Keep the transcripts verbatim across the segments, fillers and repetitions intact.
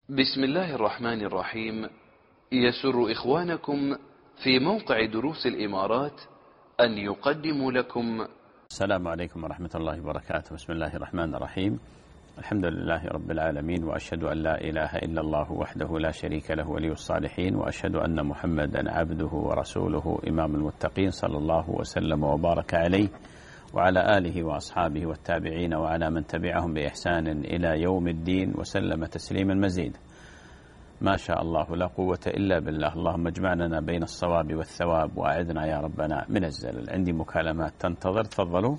بسم الله الرحمن الرحيم. يسر إخوانكم في موقع دروس الإمارات أن يقدموا لكم. السلام عليكم ورحمة الله وبركاته. بسم الله الرحمن الرحيم. الحمد لله رب العالمين، وأشهد أن لا إله إلا الله وحده لا شريك له ولي الصالحين، وأشهد أن محمدا عبده ورسوله إمام المتقين، صلى الله وسلم وبارك عليه وعلى آله وأصحابه والتابعين وعلى من تبعهم بإحسان إلى يوم الدين، وسلم تسليما مزيدا. ما شاء الله لا قوة إلا بالله. اللهم اجمعنا بين الصواب والثواب، وأعذنا يا ربنا من الزلل. عندي مكالمات تنتظر، تفضلوا.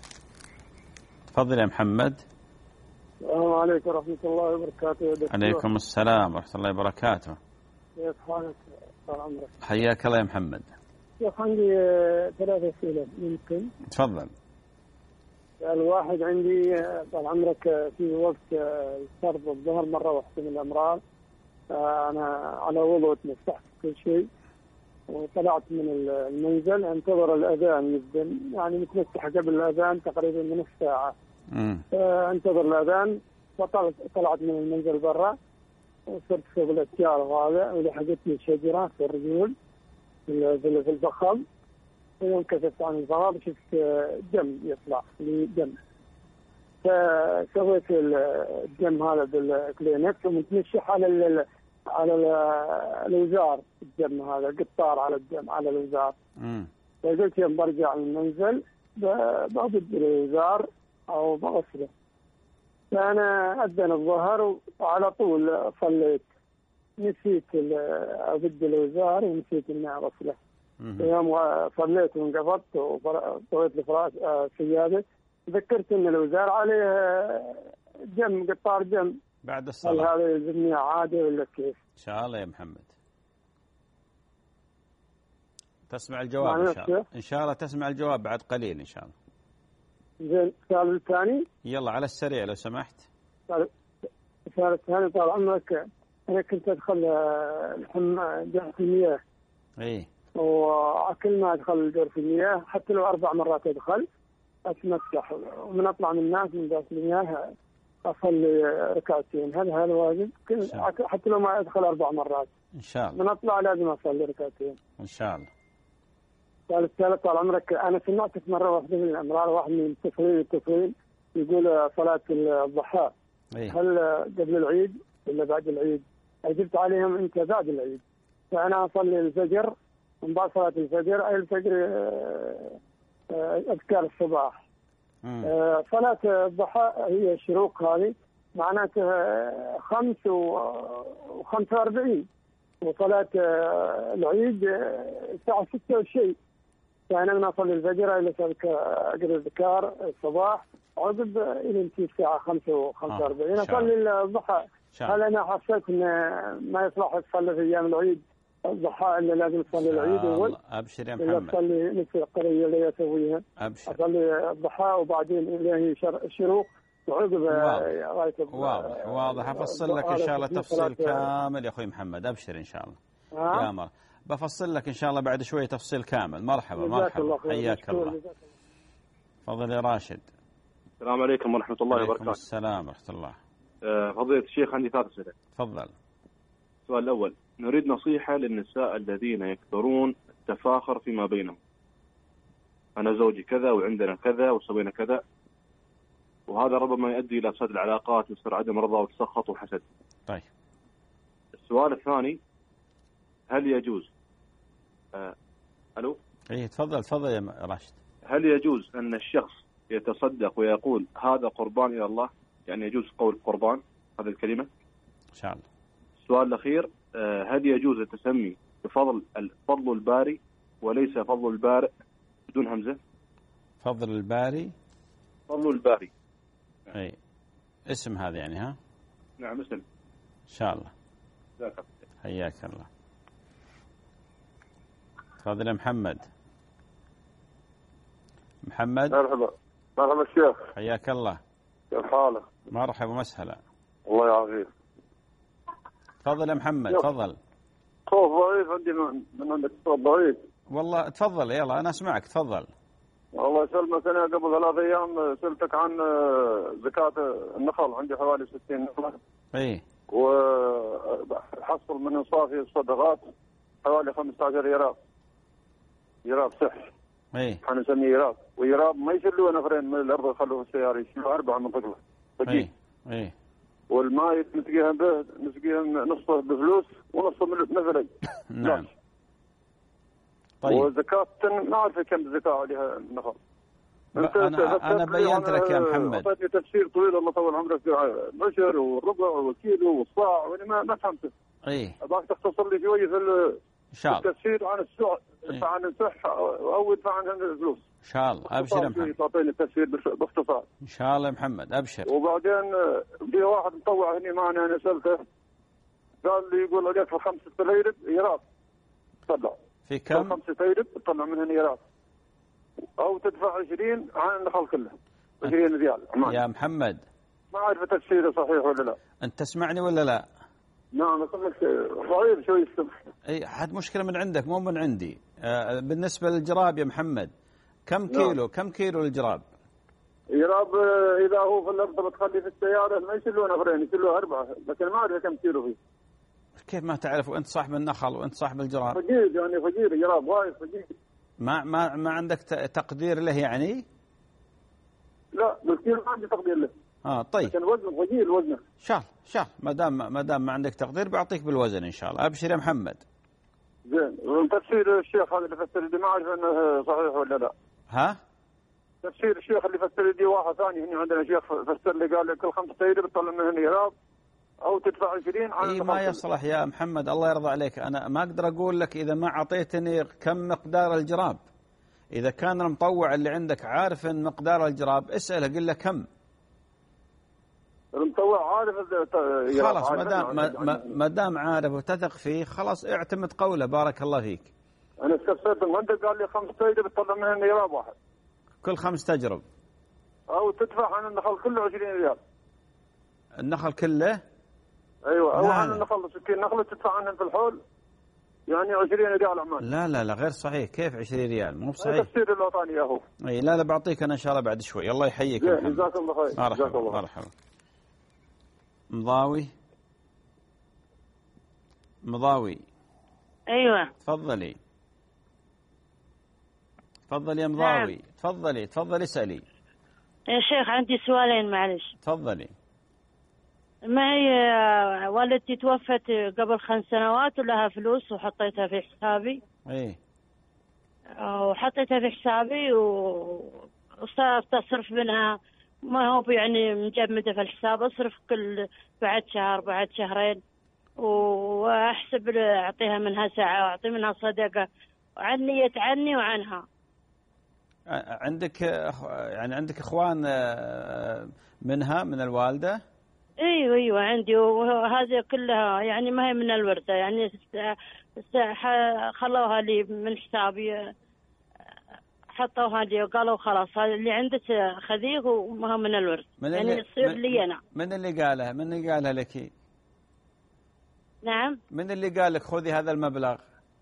تفضل يا محمد. السلام عليكم ورحمة الله وبركاته. عليكم السلام ورحمة الله وبركاته. كيف حالك؟ طال عمرك. حياك الله يا محمد. شيخ عندي ثلاثة أسئلة ممكن؟ تفضل. الواحد عندي طال عمرك في وقت فرض الظهر مرة واحدة من الأمراض، أنا على وضوء اتمسحت كل شيء وطلعت من المنزل انتظر الأذان يبدأ، يعني متمسح قبل الأذان تقريبا من الساعة. انتظر الأذان وطلعت من المنزل برا وصرت فوق الأشجار وهذا، ولحقتني شجرة في الرجول في الفخذ، ويوم كشفت عن الفخذ شفت دم يطلع لي دم، فسويت الدم هذا بالكلينكس ومتنشح على ال على الوزار، الدم هذا قطار على الدم على الوزار. فقلت يوم برجع المنزل بضد الوزار أو بغسله، فأنا أذن الظهر وعلى طول صليت، نسيت أبد الوزار ونسيت إني أغسله. يوم صليت وانقفضت وطويت الفراش سيادة، ذكرت إن الوزار عليه دم قطار دم بعد الصلاة. هل هذا يلزمني عادة ولا كيف؟ إن شاء الله يا محمد تسمع الجواب إن شاء الله. إن شاء الله تسمع الجواب بعد قليل إن شاء الله. زين. السؤال الثاني يلا على السريع لو سمحت. السؤال الثاني طال عمرك، أنا كنت أدخل الحمام دور في المياه. إيه. وكل ما أدخل دور في المياه حتى لو أربع مرات أدخل أتمسح، ومن أطلع من الناس من دور المياه أصلي ركعتين. هل هذا واجب؟ حتى لو ما أدخل أربع مرات إن شاء الله من أطلع لازم أصلي ركعتين إن شاء الله. السؤال الثالث طال عمرك، أنا سمعتك مرة واحدة من الأمرار واحد من التصوير التصوير يقول صلاة الضحى إيه؟ هل قبل العيد ولا بعد العيد؟ أجبت عليهم أنت بعد العيد، فأنا أصلي الفجر من بعد صلاة الفجر، أي الفجر أذكار الصباح. آه صلاة الضحى هي الشروق، هذه معناتها خمس وخمسة وأربعين، وصلاة العيد الساعة ستة وشيء، فأنا من أصلي الفجر إلى أقرأ الذكار الصباح عقب إلى انتهي الساعة خمسة وخمسة وأربعين أصلي الضحى. هل أنا حسيت إن ما يصلح تصلي في أيام العيد الضحى إلا لازم تصلي العيد أول؟ أبشر يا محمد. ولا تصلي نفس القضية اللي أسويها؟ أبشر. أصلي الضحى وبعدين إليه الشروق وعقب واضح واضح, واضح. أفصل لك إن شاء الله تفصيل كامل يا أخوي محمد. أبشر إن شاء الله. آه؟ يا مر بفصل لك إن شاء الله بعد شوية تفصيل كامل. مرحبا مرحبا، حياك الله. فضل يا راشد. السلام عليكم ورحمة الله وبركاته. عليكم السلام ورحمة الله. أه فضيلة الشيخ عندي ثلاث أسئلة. تفضل. السؤال الأول، نريد نصيحة للنساء الذين يكثرون التفاخر فيما بينهم. أنا زوجي كذا وعندنا كذا وسوينا كذا، وهذا ربما يؤدي إلى فساد العلاقات ويصير عدم رضا وتسخط وحسد. طيب. السؤال الثاني، هل يجوز أه ألو؟ إيه تفضل تفضل يا راشد. هل يجوز أن الشخص يتصدق ويقول هذا قربان إلى الله؟ يعني يجوز قول قربان هذه الكلمة؟ إن شاء الله. السؤال الأخير، هل يجوز التسمي بفضل فضل الباري وليس فضل البارئ بدون همزة؟ فضل الباري فضل الباري. أي اسم هذا يعني ها؟ نعم اسم. إن شاء الله. ذاك. حياك الله. تفضل يا محمد. محمد. مرحبا مرحبا الشيخ. حياك الله. كيف حالك؟ مرحبا ومسهلا. الله يعافيك. تفضل يا محمد. تفضل. صوت ضعيف عندي من عندك، صوت ضعيف والله. تفضل يلا أنا أسمعك. تفضل. الله يسلمك. أنا قبل ثلاث أيام سألتك عن زكاة النخل، عندي حوالي ستين نخلة. إيه. و أحصل من إنصافي الصدقات حوالي خمسة عشر يراب، يراب صح. اي احنا نسميه يراب، ويراب ما يشلوه نفرين من الأرض يخلوه في السيارة، يشلوه أربعة من طقله. اي اي والماء نسقيهم به، نسقيهم نصه بفلوس ونصه من مثلي. نعم. طيب. وزكاة ما أعرف كم زكاة عليها النخل. أنت أنا أنا بينت لك يا محمد. أعطيتني تفسير طويل الله طول عمرك، عشر والربع والكيلو والصاع وأنا ما ما فهمته. إيه. أبغاك تختصر لي شوية في التفسير عن السوء، إيه؟ عن الصحة أو يدفع عن الفلوس. إن شاء الله. أبشر يا محمد. تعطيني التفسير باختصار. إن شاء الله يا محمد أبشر. وبعدين في واحد مطوع هني معنا أنا سألته، قال لي يقول عليك في خمسة تليرب يراب طلع. في كم؟ في خمسة تليرب تطلع منهن يراب. أو تدفع عشرين عن النخل كله. عشرين ريال. أمان. يا محمد. ما أعرف تفسيره صحيح ولا لا. أنت تسمعني ولا لا؟ نعم أسمعك ضعيف شوي السمع. أي حد مشكلة من عندك مو من عندي. آه بالنسبة للجراب يا محمد كم كيلو؟ نعم. كم كيلو الجراب؟ جراب إذا هو في الأرض بتخلي في السيارة ما يشيلون نفرين، يشيلون أربعة، لكن ما أعرف كم كيلو فيه. كيف ما تعرف وأنت صاحب النخل وأنت صاحب الجراب؟ فقير يعني فقير جراب وايد فقير. ما ما ما عندك تقدير له يعني؟ لا بالكيلو ما عندي تقدير له. اه طيب. لكن وزنه فقير وزنه. شال شال ما دام ما دام ما عندك تقدير بعطيك بالوزن إن شاء الله. أبشر يا محمد. زين، وتفسير الشيخ هذا اللي فسر لي ما أعرف أنه صحيح ولا لا. ها؟ تفسير الشيخ اللي فسر لي واحد ثاني هنا عندنا شيخ فسر لي قال لك كل خمسة تيري بتطلع منهن يراب أو تدفع عشرين عن إيه ما يصلح يا محمد الله يرضى عليك. أنا ما أقدر أقول لك إذا ما أعطيتني كم مقدار الجراب. إذا كان المطوع اللي عندك عارف إن مقدار الجراب اسأله قل له كم. المطوع عارف خلاص ما دام ما دام عارف وتثق فيه خلاص اعتمد قوله. بارك الله فيك. أنا استفسرت من عندك قال لي خمس تيري بتطلع منهن يراب واحد. كل خمس تجرب. أو تدفع عن النخل كله عشرين ريال. النخل كله؟ أيوة. أو عن النخل سكين نخلة تدفع عنهم في الحول يعني عشرين ريال عمان. لا لا لا غير صحيح. كيف عشرين ريال؟ مو بصحيح. تفسير الوطني يا هو. اي لا لا بعطيك انا ان شاء الله بعد شوي. الله يحييك يا محمد. جزاك الله خير. مرحبا مرحبا. مضاوي مضاوي. ايوه تفضلي. تفضلي يا مضاوي. نعم. تفضلي تفضلي اسالي. يا شيخ عندي سؤالين معلش. تفضلي. معي والدتي توفت قبل خمس سنوات ولها فلوس وحطيتها في حسابي. ايه. وحطيتها في حسابي وصرت أصرف منها، ما هو يعني مجمدة في الحساب، أصرف كل بعد شهر بعد شهرين، وأحسب أعطيها منها ساعة وأعطي منها صدقة عني عني وعنها. عندك يعني عندك إخوان منها من الوالدة؟ ايوه ايوه عندي، وهذه كلها يعني ما هي من الورثة، يعني خلوها لي من حسابي، حطوها لي وقالوا خلاص هذا اللي عندك خذيه وما هو من الورث، يعني يصير لي انا. من اللي قالها؟ من اللي قالها لك؟ نعم. من اللي قال لك خذي هذا المبلغ؟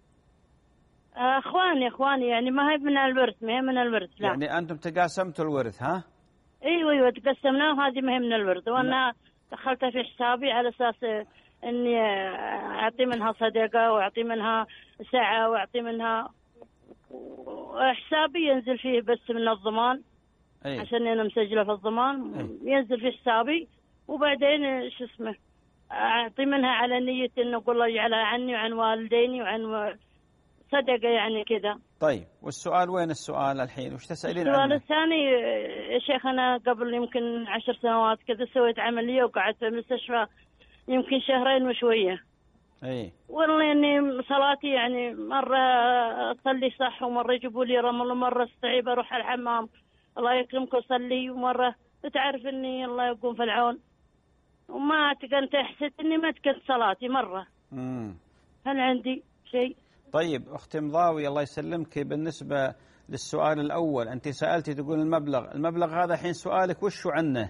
اخواني اخواني يعني ما هي من الورث، ما هي من الورث. لا. يعني انتم تقاسمتوا الورث ها؟ ايوه ايوه تقسمناه، وهذه ما هي من الورث، وانا دخلتها في حسابي على اساس اني اعطي منها صدقه واعطي منها ساعه واعطي منها، حسابي ينزل فيه بس من الضمان. أيه. عشان انا مسجله في الضمان. أيه. ينزل في حسابي وبعدين شو اسمه اعطي منها على نيه انه اقول الله يجعلها عني وعن والديني وعن صدقه يعني كذا. طيب والسؤال وين السؤال الحين؟ وش تسألين عنه؟ السؤال الثاني يا شيخ، أنا قبل يمكن عشر سنوات كذا سويت عملية وقعدت في المستشفى يمكن شهرين وشوية. أي. والله إني صلاتي يعني مرة أصلي صح ومرة يجيبوا لي رمل ومرة استعيب أروح الحمام الله يكرمك أصلي، ومرة تعرف إني الله يقوم في العون وما تكنت حسيت إني ما تكنت صلاتي مرة. امم هل عندي شيء؟ طيب أختي مضاوي الله يسلمك، بالنسبة للسؤال الأول أنت سألتي تقول المبلغ، المبلغ هذا حين سؤالك وشو عنه؟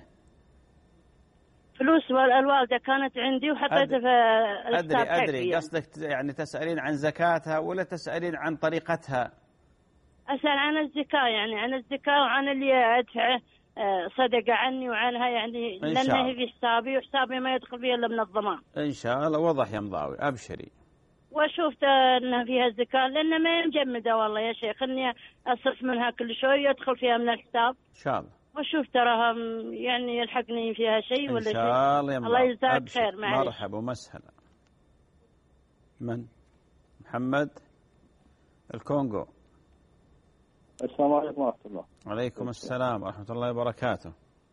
فلوس الوالدة كانت عندي وحطيتها في أدري أدري يعني. قصدك يعني تسألين عن زكاتها ولا تسألين عن طريقتها؟ أسأل عن الزكاة، يعني عن الزكاة وعن اللي أدفعه صدق عني وعنها، يعني لأنه في حسابي وحسابي ما يدخل فيه إلا من الضمان. إن شاء الله وضح يا مضاوي، أبشري. وشفت أنها فيها الزكاة لأنها ما مجمدة والله يا شيخ، إني أصرف منها كل شوي يدخل فيها من الحساب. إن شاء الله. وشوف تراها يعني يلحقني فيها شيء ولا شيء. إن شاء الله يا الله يجزاك خير. معلش. مرحبا ومسهلا. من؟ محمد الكونغو. السلام عليكم ورحمة الله. وعليكم السلام ورحمة الله وبركاته.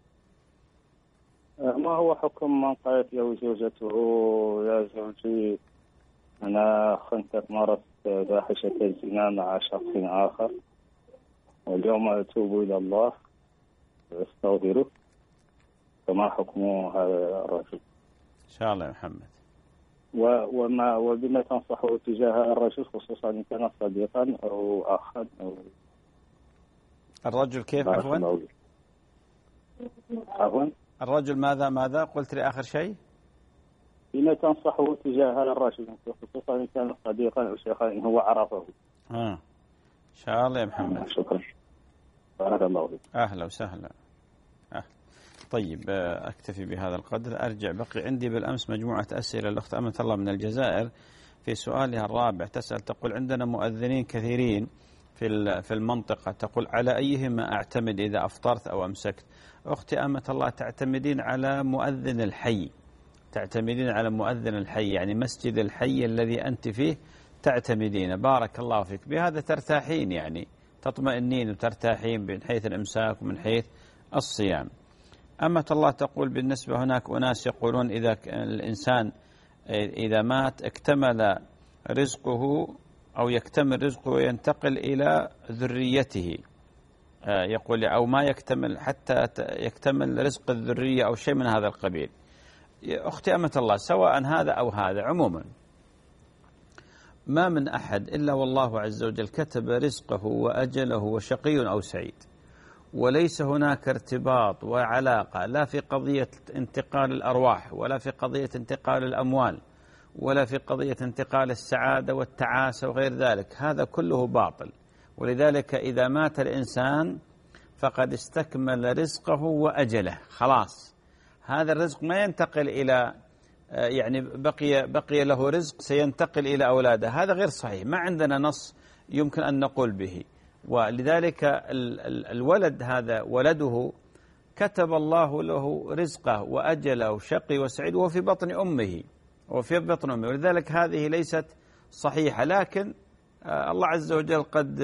ما هو حكم من قالت له زوجته يا زوجي أنا خنتك مارست فاحشة الزنا مع شخص آخر واليوم أتوب إلى الله وأستغفره، فما حكم هذا الرجل؟ إن شاء الله يا محمد. وما وبما تنصحه تجاه الرجل خصوصا إن كان صديقا أو أخا أو الرجل كيف عفوا؟ عفوا الرجل ماذا ماذا قلت لي آخر شيء؟ بما تنصحه تجاه هذا الرجل خصوصا إن كان صديقا أو شيخا إن هو عرفه. آه. إن شاء الله يا محمد. شكرا. بارك الله فيك. أهلا وسهلا. أهلا. طيب أكتفي بهذا القدر. أرجع بقي عندي بالأمس مجموعة أسئلة. الأخت أمة الله من الجزائر في سؤالها الرابع تسأل تقول عندنا مؤذنين كثيرين في في المنطقة، تقول على أيهما أعتمد إذا أفطرت أو أمسكت؟ أختي أمة الله تعتمدين على مؤذن الحي، تعتمدين على مؤذن الحي، يعني مسجد الحي الذي أنت فيه تعتمدين. بارك الله فيك. بهذا ترتاحين، يعني تطمئنين وترتاحين من حيث الإمساك ومن حيث الصيام. أمة الله تقول بالنسبة هناك أناس يقولون إذا الإنسان إذا مات اكتمل رزقه أو يكتمل رزقه وينتقل إلى ذريته، يقول أو ما يكتمل حتى يكتمل رزق الذرية أو شيء من هذا القبيل. أختي أمة الله سواء هذا أو هذا، عموما ما من أحد إلا والله عز وجل كتب رزقه وأجله وشقي أو سعيد، وليس هناك ارتباط وعلاقة لا في قضية انتقال الأرواح ولا في قضية انتقال الأموال ولا في قضية انتقال السعادة والتعاسة وغير ذلك. هذا كله باطل. ولذلك إذا مات الإنسان فقد استكمل رزقه وأجله، خلاص هذا الرزق ما ينتقل إلى يعني بقي بقي له رزق سينتقل إلى أولاده. هذا غير صحيح، ما عندنا نص يمكن أن نقول به. ولذلك الولد هذا ولده كتب الله له رزقه وأجله شقي وسعيد وهو في بطن أمه وفي بطن أمه. ولذلك هذه ليست صحيحة، لكن الله عز وجل قد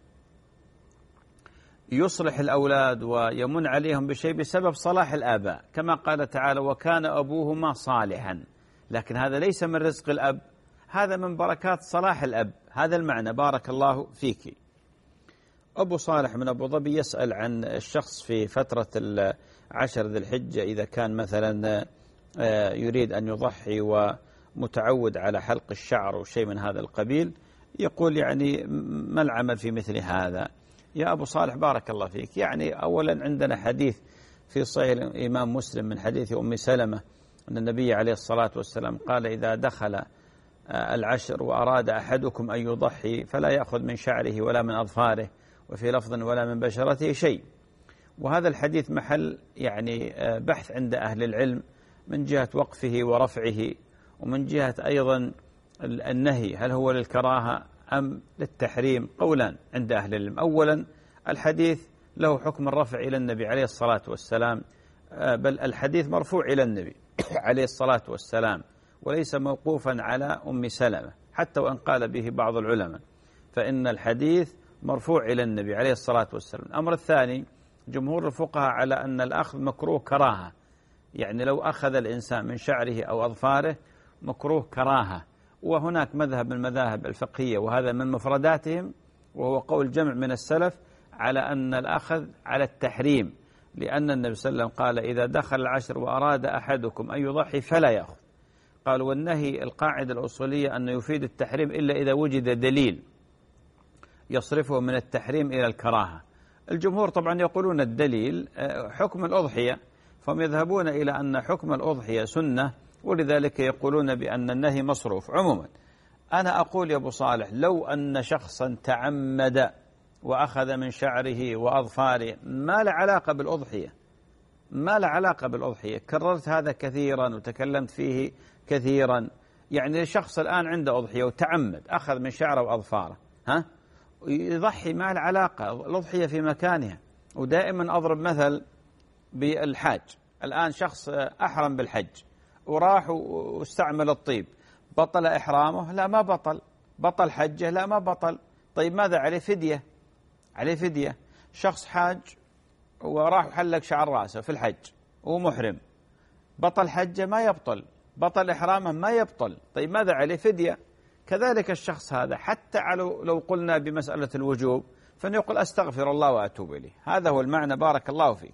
يصلح الأولاد ويمن عليهم بشيء بسبب صلاح الآباء، كما قال تعالى وكان أبوهما صالحا. لكن هذا ليس من رزق الأب، هذا من بركات صلاح الأب. هذا المعنى. بارك الله فيك. أبو صالح من أبو ظبي يسأل عن الشخص في فترة العشر ذي الحجة إذا كان مثلا يريد أن يضحي ومتعود على حلق الشعر وشيء من هذا القبيل، يقول يعني ما العمل في مثل هذا؟ يا أبو صالح بارك الله فيك، يعني أولا عندنا حديث في صحيح الإمام مسلم من حديث أم سلمة أن النبي عليه الصلاة والسلام قال إذا دخل العشر وأراد أحدكم أن يضحي فلا يأخذ من شعره ولا من أظفاره، وفي لفظ ولا من بشرته شيء. وهذا الحديث محل يعني بحث عند أهل العلم من جهة وقفه ورفعه، ومن جهة أيضا النهي هل هو للكراهة أم للتحريم. قولان عند أهل العلم. أولا الحديث له حكم الرفع إلى النبي عليه الصلاة والسلام، بل الحديث مرفوع إلى النبي عليه الصلاة والسلام وليس موقوفا على أم سلمة، حتى وإن قال به بعض العلماء فإن الحديث مرفوع إلى النبي عليه الصلاة والسلام. الأمر الثاني جمهور الفقهاء على أن الأخذ مكروه كراهة، يعني لو أخذ الإنسان من شعره أو أظفاره مكروه كراهة. وهناك مذهب من المذاهب الفقهية وهذا من مفرداتهم وهو قول جمع من السلف على أن الأخذ على التحريم، لأن النبي صلى الله عليه وسلم قال إذا دخل العشر وأراد أحدكم أن يضحي فلا يأخذ. قال والنهي القاعدة الأصولية أنه يفيد التحريم إلا إذا وجد دليل يصرفه من التحريم إلى الكراهة. الجمهور طبعا يقولون الدليل حكم الأضحية، فهم يذهبون إلى أن حكم الأضحية سنة، ولذلك يقولون بأن النهي مصروف. عموما أنا أقول يا أبو صالح لو أن شخصا تعمد وأخذ من شعره وأظفاره ما له علاقة بالأضحية، ما له علاقة بالأضحية. كررت هذا كثيرا وتكلمت فيه كثيرا. يعني شخص الآن عنده أضحية وتعمد أخذ من شعره وأظفاره، ها يضحي، ما له علاقة، الأضحية في مكانها. ودائما أضرب مثل بالحاج. الآن شخص أحرم بالحج وراح واستعمل الطيب، بطل إحرامه؟ لا ما بطل. بطل حجه؟ لا ما بطل. طيب ماذا عليه؟ فدية، عليه فدية. شخص حاج وراح وحلق شعر راسه في الحج ومحرم، بطل حجه؟ ما يبطل. بطل إحرامه؟ ما يبطل. طيب ماذا عليه؟ فدية. كذلك الشخص هذا حتى لو قلنا بمسألة الوجوب فنقول أستغفر الله وأتوب إليه. هذا هو المعنى. بارك الله فيك.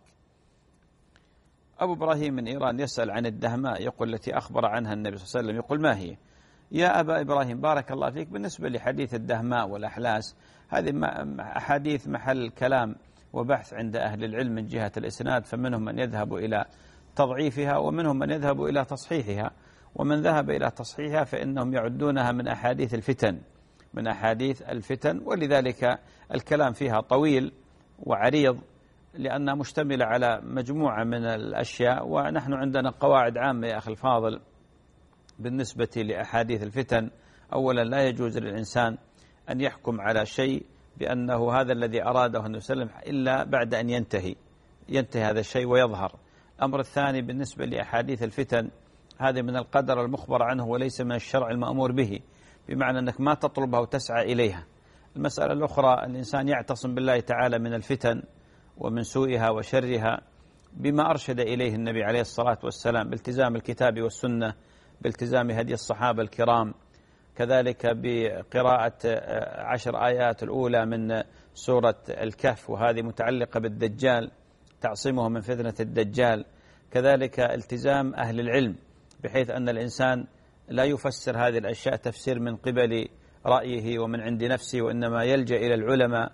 أبو إبراهيم من إيران يسأل عن الدهماء، يقول التي أخبر عنها النبي صلى الله عليه وسلم، يقول ما هي؟ يا أبا إبراهيم بارك الله فيك، بالنسبة لحديث الدهماء والأحلاس هذه أحاديث محل كلام وبحث عند أهل العلم من جهة الإسناد، فمنهم من يذهب إلى تضعيفها ومنهم من يذهب إلى تصحيحها. ومن ذهب إلى تصحيحها فإنهم يعدونها من أحاديث الفتن، من أحاديث الفتن، ولذلك الكلام فيها طويل وعريض لأنها مشتملة على مجموعة من الأشياء. ونحن عندنا قواعد عامة يا أخي الفاضل بالنسبة لأحاديث الفتن. أولا لا يجوز للإنسان أن يحكم على شيء بأنه هذا الذي أراده النبي صلى الله عليه وسلم إلا بعد أن ينتهي ينتهي هذا الشيء ويظهر. الأمر الثاني بالنسبة لأحاديث الفتن هذه من القدر المخبر عنه وليس من الشرع المأمور به، بمعنى أنك ما تطلبها وتسعى إليها. المسألة الأخرى الإنسان يعتصم بالله تعالى من الفتن ومن سوءها وشرها بما أرشد إليه النبي عليه الصلاة والسلام، بالتزام الكتاب والسنة، بالتزام هدي الصحابة الكرام، كذلك بقراءة عشر آيات الأولى من سورة الكهف وهذه متعلقة بالدجال، تعصمه من فتنة الدجال، كذلك التزام أهل العلم بحيث أن الإنسان لا يفسر هذه الأشياء تفسير من قبل رأيه ومن عند نفسه، وإنما يلجأ إلى العلماء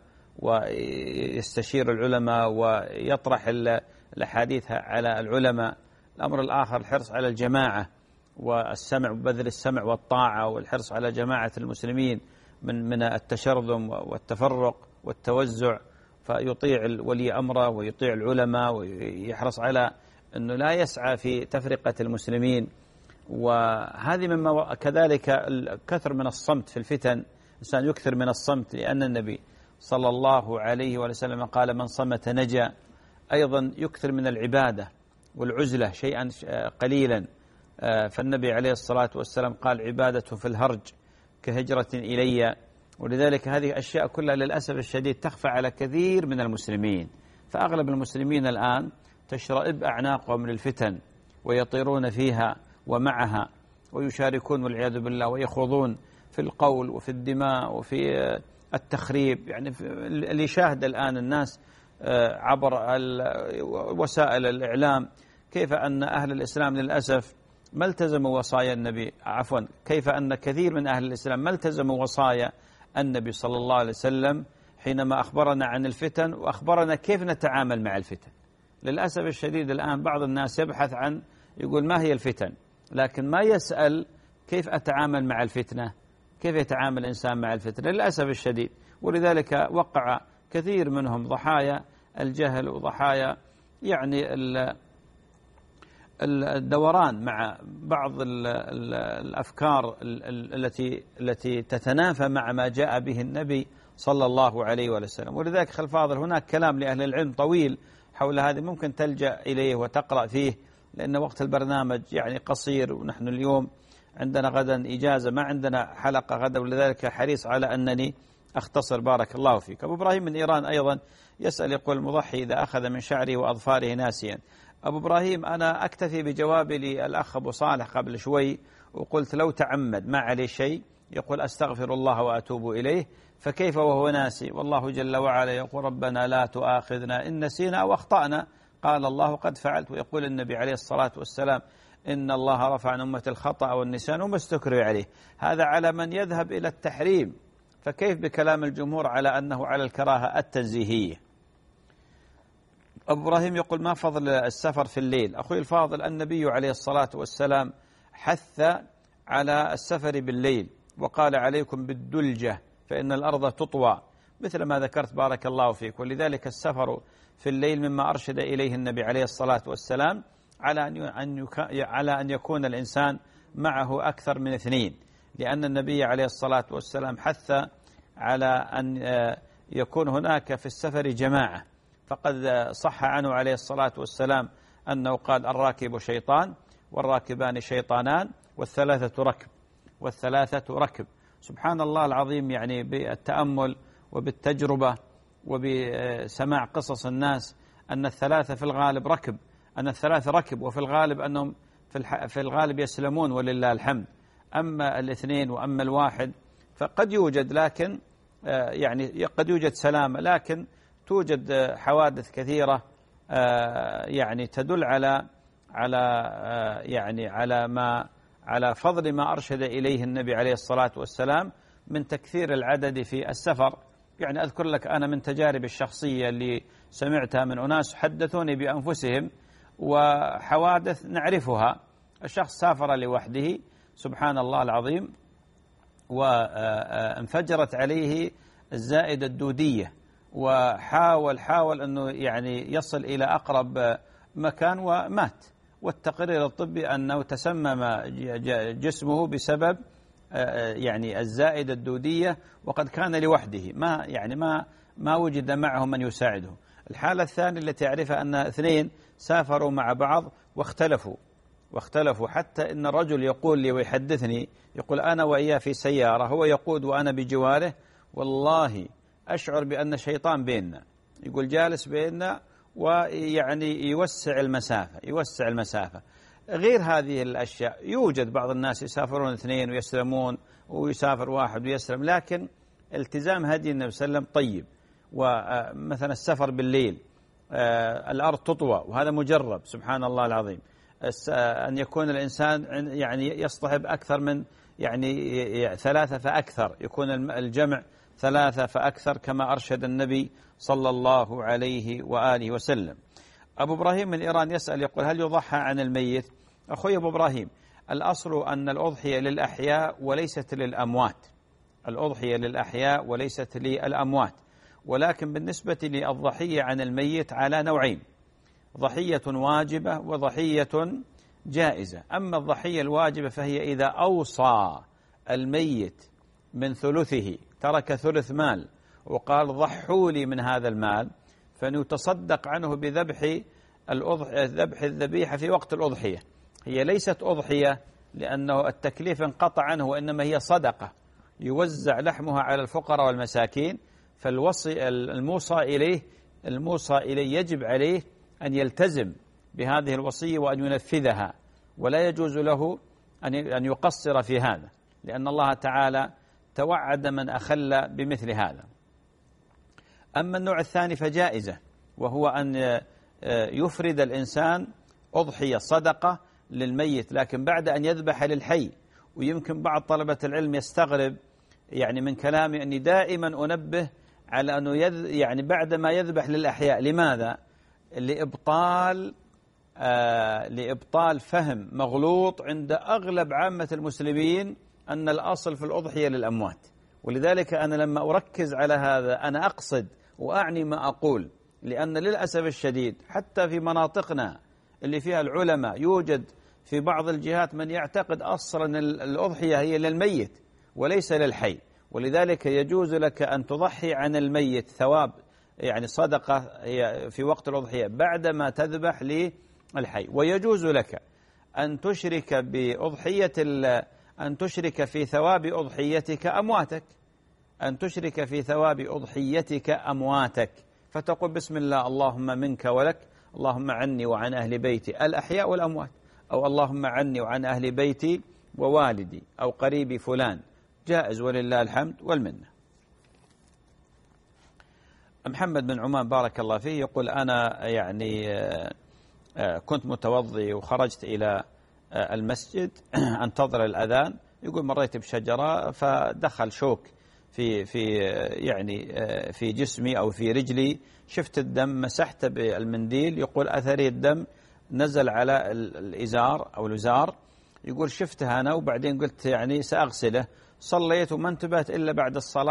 ويستشير العلماء ويطرح الأحاديث على العلماء. الأمر الآخر الحرص على الجماعة والسمع وبذل السمع والطاعة، والحرص على جماعة المسلمين من من التشرذم والتفرق والتوزع، فيطيع ولي أمره ويطيع العلماء ويحرص على أنه لا يسعى في تفرقة المسلمين. وهذه مما كذلك كثر من الصمت في الفتن، الإنسان يكثر من الصمت لأن النبي صلى الله عليه وسلم قال من صمت نجا. أيضا يكثر من العبادة والعزلة شيئا قليلا، فالنبي عليه الصلاة والسلام قال عبادة في الهرج كهجرة إلي. ولذلك هذه أشياء كلها للأسف الشديد تخفى على كثير من المسلمين، فأغلب المسلمين الآن تشرئب أعناقهم للفتن ويطيرون فيها ومعها ويشاركون والعياذ بالله ويخوضون في القول وفي الدماء وفي التخريب. يعني اللي شاهد الآن الناس عبر وسائل الإعلام كيف أن أهل الإسلام للأسف ما التزموا وصايا النبي، عفوا كيف أن كثير من أهل الإسلام ما التزموا وصايا النبي صلى الله عليه وسلم حينما أخبرنا عن الفتن وأخبرنا كيف نتعامل مع الفتن. للأسف الشديد الآن بعض الناس يبحث عن يقول ما هي الفتن، لكن ما يسأل كيف أتعامل مع الفتنة، كيف يتعامل الإنسان مع الفتنة. للأسف الشديد ولذلك وقع كثير منهم ضحايا الجهل وضحايا يعني الدوران مع بعض الأفكار التي التي تتنافى مع ما جاء به النبي صلى الله عليه وسلم. ولذلك خل فاضل هناك كلام لأهل العلم طويل حول هذه ممكن تلجأ إليه وتقرأ فيه، لأن وقت البرنامج يعني قصير ونحن اليوم عندنا غدا إجازة، ما عندنا حلقة غدا، ولذلك حريص على أنني أختصر. بارك الله فيك. أبو إبراهيم من إيران أيضا يسأل يقول المضحي إذا أخذ من شعره وأظفاره ناسيا. أبو إبراهيم أنا أكتفي بجوابي للأخ أبو صالح قبل شوي وقلت لو تعمد ما عليه شيء يقول أستغفر الله وأتوب إليه، فكيف وهو ناسي؟ والله جل وعلا يقول ربنا لا تؤاخذنا إن نسينا أو أخطأنا، قال الله قد فعلت. ويقول النبي عليه الصلاة والسلام إن الله رفع عن أمة الخطأ والنسيان وما استكروا عليه. هذا على من يذهب إلى التحريم، فكيف بكلام الجمهور على أنه على الكراهة التنزيهية؟ أبو إبراهيم يقول ما فضل السفر في الليل؟ أخوي الفاضل النبي عليه الصلاة والسلام حث على السفر بالليل وقال عليكم بالدلجة فإن الأرض تطوى، مثل ما ذكرت بارك الله فيك. ولذلك السفر في الليل مما أرشد إليه النبي عليه الصلاة والسلام على أن على أن يكون الإنسان معه أكثر من اثنين، لأن النبي عليه الصلاة والسلام حث على أن يكون هناك في السفر جماعة، فقد صح عنه عليه الصلاة والسلام أنه قال: الراكب شيطان والراكبان شيطانان والثلاثة ركب والثلاثة ركب. سبحان الله العظيم، يعني بالتأمل وبالتجربة وبسماع قصص الناس أن الثلاثة في الغالب ركب أن الثلاثة ركب وفي الغالب أنهم في, في الغالب يسلمون ولله الحمد. أما الاثنين وأما الواحد فقد يوجد، لكن يعني قد يوجد سلامة، لكن توجد حوادث كثيرة يعني تدل على على يعني على ما على فضل ما أرشد إليه النبي عليه الصلاة والسلام من تكثير العدد في السفر. يعني أذكر لك أنا من تجارب الشخصية اللي سمعتها من أناس حدثوني بأنفسهم وحوادث نعرفها. الشخص سافر لوحده سبحان الله العظيم، وانفجرت عليه الزائدة الدودية، وحاول حاول أنه يعني يصل إلى أقرب مكان ومات، والتقرير الطبي أنه تسمم جسمه بسبب يعني الزائدة الدودية، وقد كان لوحده، ما يعني ما ما وجد معه من يساعده. الحالة الثانية التي أعرفها أن اثنين سافروا مع بعض واختلفوا واختلفوا حتى إن الرجل يقول لي ويحدثني، يقول أنا وإياه في سيارة، هو يقود وأنا بجواره، والله أشعر بأن الشيطان بيننا، يقول جالس بيننا ويعني يوسع المسافة يوسع المسافة. غير هذه الأشياء يوجد بعض الناس يسافرون اثنين ويسلمون، ويسافر واحد ويسلم، لكن التزام هدي النبي صلى الله عليه وسلم طيب. ومثلا السفر بالليل، الأرض تطوى وهذا مجرب سبحان الله العظيم، أن يكون الإنسان يعني يصطحب أكثر من يعني ثلاثة فأكثر، يكون الجمع ثلاثة فأكثر كما أرشد النبي صلى الله عليه وآله وسلم. أبو إبراهيم من إيران يسأل يقول: هل يضحى عن الميت؟ أخوي أبو إبراهيم، الأصل أن الأضحية للأحياء وليست للأموات، الأضحية للأحياء وليست للأموات، ولكن بالنسبة للضحية عن الميت على نوعين: ضحية واجبة وضحية جائزة. أما الضحية الواجبة فهي إذا أوصى الميت من ثلثه، ترك ثلث مال وقال ضحوا لي من هذا المال، فنتصدق عنه بذبح ذبح الذبيحة في وقت الأضحية. هي ليست أضحية لأنه التكليف انقطع عنه، وإنما هي صدقة يوزع لحمها على الفقراء والمساكين. فالوصي الموصى إليه الموصى إليه يجب عليه أن يلتزم بهذه الوصية وأن ينفذها، ولا يجوز له أن يقصر في هذا، لأن الله تعالى توعد من أخل بمثل هذا. أما النوع الثاني فجائزة، وهو أن يفرد الإنسان أضحية صدقة للميت، لكن بعد أن يذبح للحي. ويمكن بعض طلبة العلم يستغرب يعني من كلامي أني دائما أنبه على أنه يذ يعني بعد ما يذبح للأحياء. لماذا؟ لإبطال آه لإبطال فهم مغلوط عند أغلب عامة المسلمين أن الأصل في الأضحية للأموات. ولذلك أنا لما أركز على هذا أنا أقصد وأعني ما أقول، لأن للأسف الشديد حتى في مناطقنا اللي فيها العلماء يوجد في بعض الجهات من يعتقد أصلا الأضحية هي للميت وليس للحي. ولذلك يجوز لك أن تضحي عن الميت ثواب يعني صدقة في وقت الأضحية بعدما تذبح للحي، ويجوز لك أن تشرك بأضحية أن تشرك في ثواب أضحيتك أمواتك أن تشرك في ثواب أضحيتك أمواتك، فتقول بسم الله اللهم منك ولك، اللهم عني وعن أهل بيتي الأحياء والأموات، أو اللهم عني وعن أهل بيتي ووالدي أو قريبي فلان، جائز ولله الحمد والمنة. محمد بن عمان بارك الله فيه يقول: أنا يعني كنت متوضي وخرجت إلى المسجد أنتظر الأذان، يقول مريت بشجرة فدخل شوك في في يعني في جسمي أو في رجلي، شفت الدم، مسحت بالمنديل، يقول أثري الدم نزل على الإزار أو الوزار، يقول شفتها أنا وبعدين قلت يعني سأغسله، صليت وما انتبهت إلا بعد الصلاة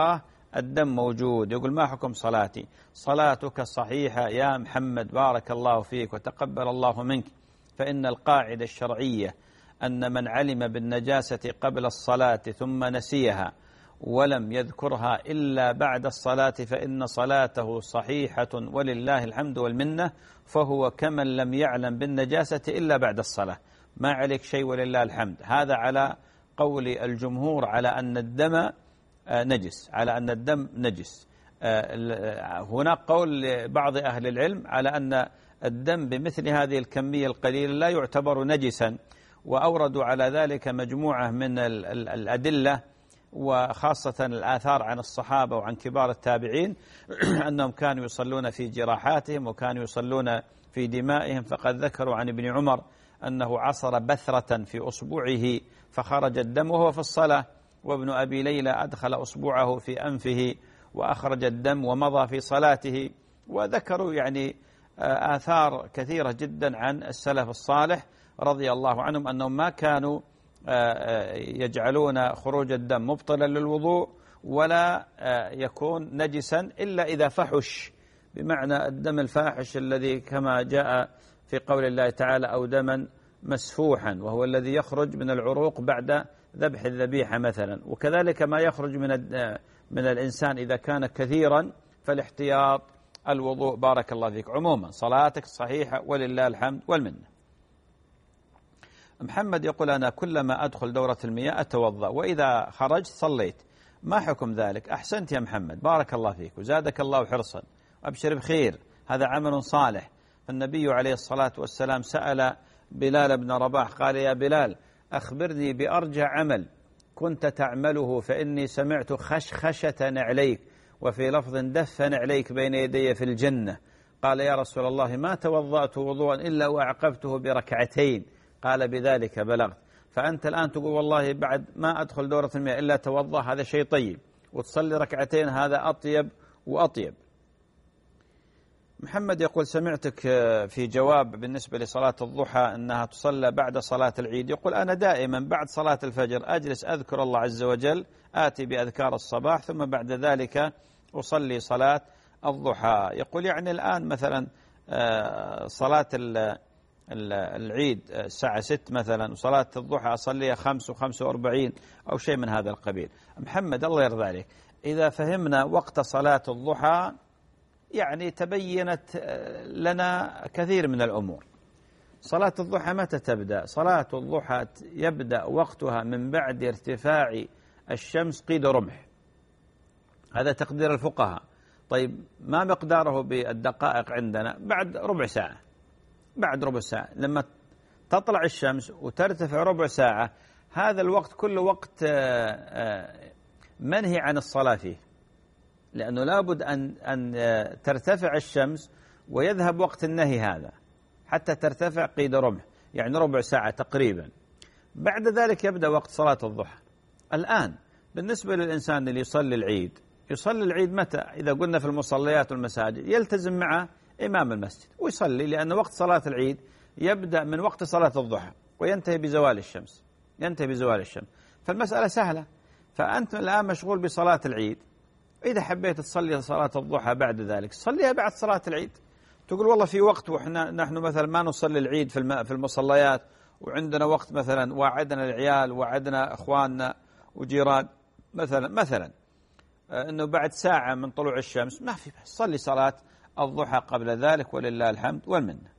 الدم موجود. يقول ما حكم صلاتي؟ صلاتك صحيحة يا محمد، بارك الله فيك وتقبل الله منك، فإن القاعدة الشرعية أن من علم بالنجاسة قبل الصلاة ثم نسيها ولم يذكرها إلا بعد الصلاة فإن صلاته صحيحة ولله الحمد والمنة، فهو كمن لم يعلم بالنجاسة إلا بعد الصلاة، ما عليك شيء ولله الحمد. هذا على قول الجمهور على أن الدم نجس، على أن الدم نجس. هناك قول لبعض أهل العلم على أن الدم بمثل هذه الكمية القليلة لا يعتبر نجسا، وأوردوا على ذلك مجموعة من الأدلة وخاصة الآثار عن الصحابة وعن كبار التابعين أنهم كانوا يصلون في جراحاتهم وكانوا يصلون في دمائهم. فقد ذكروا عن ابن عمر أنه عصر بثرة في أصبعه فخرج الدم وهو في الصلاة، وابن أبي ليلى أدخل أصبعه في أنفه وأخرج الدم ومضى في صلاته. وذكروا يعني آثار كثيرة جدا عن السلف الصالح رضي الله عنهم أنهم ما كانوا يجعلون خروج الدم مبطلا للوضوء ولا يكون نجسا إلا إذا فحش، بمعنى الدم الفاحش الذي كما جاء في قول الله تعالى أو دما مسفوحا، وهو الذي يخرج من العروق بعد ذبح الذبيحة مثلا. وكذلك ما يخرج من من الإنسان إذا كان كثيرا فالاحتياط الوضوء. بارك الله فيك. عموما صلاتك صحيحة ولله الحمد والمنة. محمد يقول أنا كلما أدخل دورة المياه أتوضأ وإذا خرجت صليت، ما حكم ذلك؟ أحسنت يا محمد، بارك الله فيك وزادك الله حرصا، أبشر بخير، هذا عمل صالح. النبي عليه الصلاة والسلام سأل بلال بن رباح قال يا بلال أخبرني بأرجى عمل كنت تعمله فإني سمعت خشخشة نعليك وفي لفظ دف نعليك بين يدي في الجنة. قال يا رسول الله ما توضأت وضوءا إلا وأعقبته بركعتين، قال بذلك بلغت. فأنت الآن تقول والله بعد ما أدخل دورة المياه إلا توضأ، هذا شيء طيب، وتصلي ركعتين هذا أطيب وأطيب. محمد يقول سمعتك في جواب بالنسبة لصلاة الضحى أنها تصلى بعد صلاة العيد، يقول أنا دائما بعد صلاة الفجر أجلس أذكر الله عز وجل، آتي بأذكار الصباح ثم بعد ذلك أصلي صلاة الضحى. يقول يعني الآن مثلا صلاة العيد الساعة ست مثلا وصلاة الضحى أصليها خمس وخمس وأربعين أو شيء من هذا القبيل. محمد الله يرضى عليك، إذا فهمنا وقت صلاة الضحى يعني تبينت لنا كثير من الأمور. صلاة الضحى متى تبدأ؟ صلاة الضحى يبدأ وقتها من بعد ارتفاع الشمس قيد رمح، هذا تقدير الفقهاء. طيب ما مقداره بالدقائق عندنا؟ بعد ربع ساعة، بعد ربع ساعة لما تطلع الشمس وترتفع ربع ساعة، هذا الوقت كله وقت منهي عن الصلاة فيه، لأنه لابد أن أن ترتفع الشمس ويذهب وقت النهي هذا حتى ترتفع قيد رمح، يعني ربع ساعة تقريبا. بعد ذلك يبدأ وقت صلاة الضحى. الآن بالنسبة للإنسان اللي يصلي العيد، يصلي العيد متى؟ إذا قلنا في المصليات والمساجد يلتزم مع إمام المسجد ويصلي، لأن وقت صلاة العيد يبدأ من وقت صلاة الضحى وينتهي بزوال الشمس، ينتهي بزوال الشمس. فالمسألة سهلة. فأنت الآن مشغول بصلاة العيد، إذا حبيت تصلي صلاة الضحى بعد ذلك صليها بعد صلاة العيد. تقول والله في وقت وإحنا نحن مثلا ما نصلي العيد في في المصليات وعندنا وقت مثلا وعدنا العيال وعدنا إخواننا وجيران مثلا مثلا إنه بعد ساعة من طلوع الشمس، ما في بس صلي صلاة الضحى قبل ذلك ولله الحمد والمنة.